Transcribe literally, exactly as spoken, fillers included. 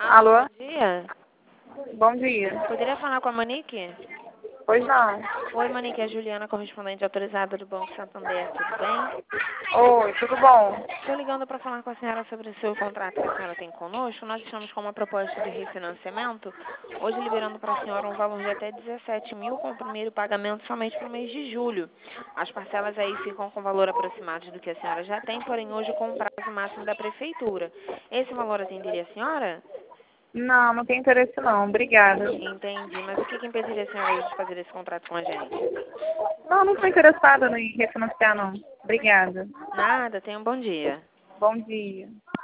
Alô, Alô? bom dia. Bom dia. Poderia falar com a Monique? Pois não. Oi, Monique, é a Juliana, correspondente autorizada do Banco Santander, tudo bem? Oi, tudo bom? Estou ligando para falar com a senhora sobre o seu contrato que a senhora tem conosco. Nós estamos com uma proposta de refinanciamento, hoje liberando para a senhora um valor de até dezessete mil com o primeiro pagamento somente para o mês de julho. As parcelas aí ficam com valor aproximado do que a senhora já tem, porém hoje com o prazo máximo da prefeitura. Esse valor atenderia a senhora? Não, não tem interesse não. Obrigada. Entendi, mas o que, que impediria a senhora de fazer esse contrato com a gente? Não, não estou interessada em refinanciar não. Obrigada. Nada, tenha um bom dia. Bom dia.